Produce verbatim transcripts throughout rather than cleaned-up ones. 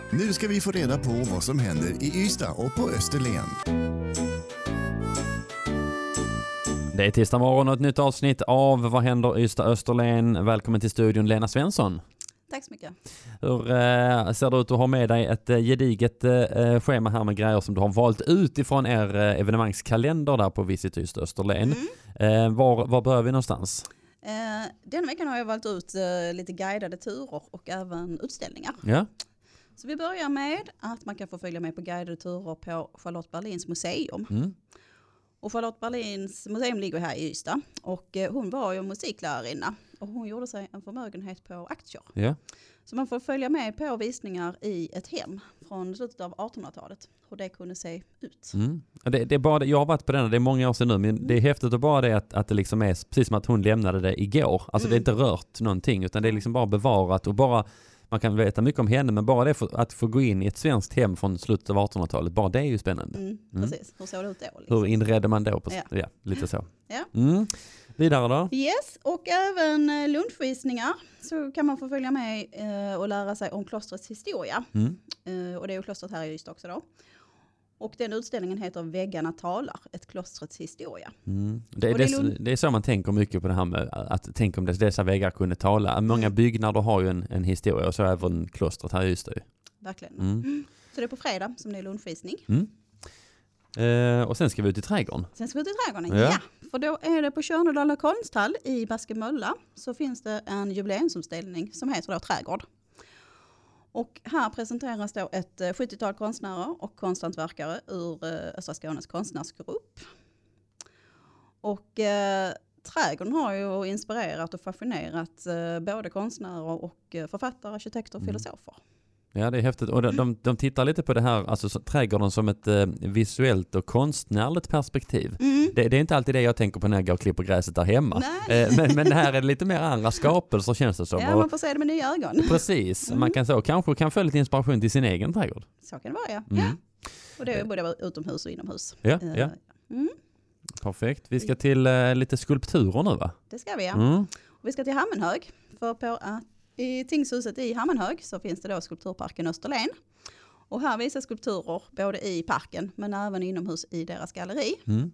Nu ska vi få reda på vad som händer i Ystad och på Österlen. Det är tisdag morgon och ett nytt avsnitt av Vad händer Ystad Österlen. Välkommen till studion Lena Svensson. Tack så mycket. Hur eh, ser det ut att ha med dig ett eh, gediget eh, schema här med grejer som du har valt ut ifrån er eh, evenemangskalender där på Visit Ystad Österlen. Mm. Eh, var, var börjar vi någonstans? Eh, denna veckan har jag valt ut eh, lite guidade turer och även utställningar. Ja. Så vi börjar med att man kan få följa med på guidade turer på Charlotte Berlins museum. Mm. Och Charlotte Berlins museum ligger här i Ystad. Och eh, hon var ju musiklärarinna. Och hon gjorde sig en förmögenhet på aktier. Ja. Så man får följa med på visningar i ett hem från slutet av artonhundratalet. Hur det kunde se ut. Mm. Det, det är bara, jag har varit på den, det är många år sedan nu. Men mm. det är häftigt att bara det att, att det liksom är precis som att hon lämnade det igår. Alltså mm. det är inte rört någonting utan det är liksom bara bevarat och bara... Man kan veta mycket om henne, men bara det för, att få gå in i ett svenskt hem från slutet av artonhundratalet, bara det är ju spännande. Mm, mm. Precis, hur såg det ut då? Liksom? Hur inredde man då? På, ja. ja, lite så. Ja. Mm. Vidare då? Yes, och även lunchvisningar så kan man få följa med eh, och lära sig om klostrets historia. Mm. Eh, och det är ju klostret här i Ystad också då. Och den utställningen heter Väggarna talar, ett klostrets historia. Mm. Det, det, det, är, det är så man tänker mycket på det här med att tänka om dessa väggar kunde tala. Många mm. byggnader har ju en, en historia och så även klostret här i Ystad. Verkligen. Mm. Mm. Så det är på fredag som det är lunchvisning. Mm. Eh, och sen ska vi ut i trädgården. Sen ska vi ut i trädgården, ja. ja. För då är det på Tjörnedala konsthall i Baskemölla så finns det en jubileumsomställning som heter då Trädgård. Och här presenteras då ett sjuttiotal konstnärer och konsthantverkare ur Östra Skånes konstnärsgrupp. Och eh, trädgården har ju inspirerat och fascinerat eh, både konstnärer och författare, arkitekter och filosofer. Ja, det är häftigt. Och de, de, de tittar lite på det här, alltså så, trädgården som ett eh, visuellt och konstnärligt perspektiv. Mm. Det, det är inte alltid det jag tänker på när jag går och klipper gräset där hemma. Eh, men, men här är det lite mer andra skapelser känns det som. Ja, man får se det med nya ögon. Precis, mm. man kan så kanske kan få lite inspiration till sin egen trädgård. Så kan det vara, ja. Mm. ja. Och det är både utomhus och inomhus. Ja, uh, ja. Mm. Perfekt. Vi ska till eh, lite skulpturer nu, va? Det ska vi, ja. Mm. Och vi ska till Hammenhög för på att i tingshuset i Hammenhög så finns det då skulpturparken Österlen. Och här visar skulpturer både i parken men även inomhus i deras galleri. Mm.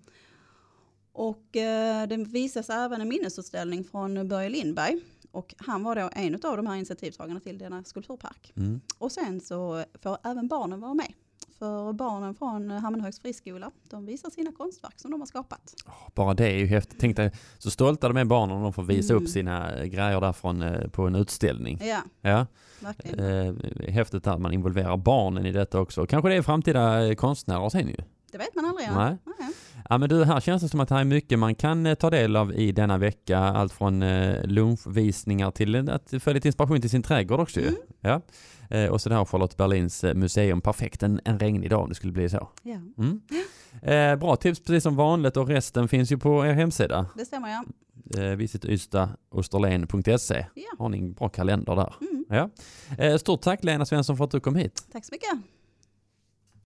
Och eh, det visas även en minnesutställning från Börje Lindberg. Och han var då en av de här initiativtagarna till denna skulpturpark. Mm. Och sen så får även barnen vara med. För barnen från Hammenhögs friskola, de visar sina konstverk som de har skapat. Bara det är ju häftigt. Tänk dig, så stolta de är barnen om de får visa mm. upp sina grejer därifrån eh, på en utställning. Ja, ja. verkligen. Eh, häftigt att man involverar barnen i detta också. Kanske det är framtida konstnärer sen ju. Det vet man aldrig. Ja. Nej. Nej. Ja, men du, här känns det som att det här är mycket man kan eh, ta del av i denna vecka. Allt från eh, lunchvisningar till att få lite inspiration till sin trädgård också. Mm. Ja. Eh, och så det här Charlotte Berlins museum. Perfekt, en, en regnig dag om det skulle bli så. Ja. Mm. Eh, bra tips precis som vanligt och resten finns ju på er hemsida. Det stämmer, ja. Eh, visit ystad österlen punkt se. Ja. Har ni en bra kalender där. Mm. Ja. Eh, stort tack Lena Svensson för att du kom hit. Tack så mycket.